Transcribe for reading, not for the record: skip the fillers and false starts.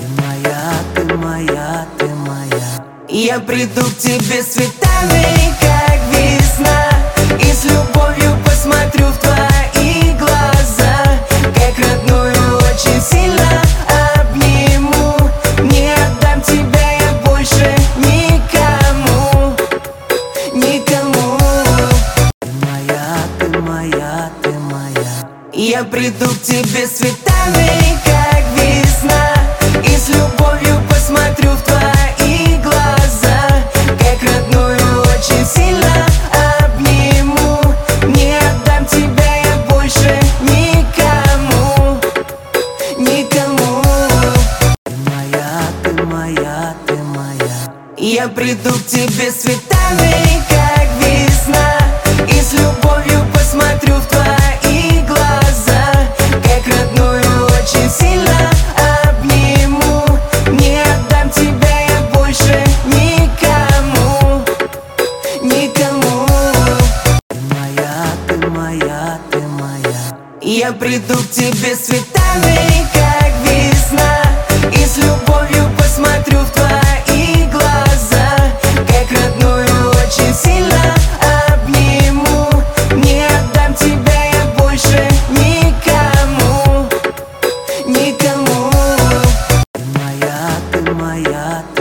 моя, ты моя, ты моя. Я приду к тебе с цветами, как весна, и с любовью посмотрю в твои глаза, как родную очень сильно обниму. Не отдам тебя я больше никому, никому. Ты моя, ты моя, ты моя. Я приду к тебе с цветами, как весна, и с любовью посмотрю в твои глаза, как родную очень сильно обниму. Не отдам тебя я больше никому, никому. Ты моя, ты моя, ты моя. Я приду к тебе с цветами, как весна, и с любовью посмотрю в твои глаза, как родную очень сильно обниму. Не отдам тебя я больше никому, никому. Ты моя, ты моя, ты моя. Я приду к тебе с цветами,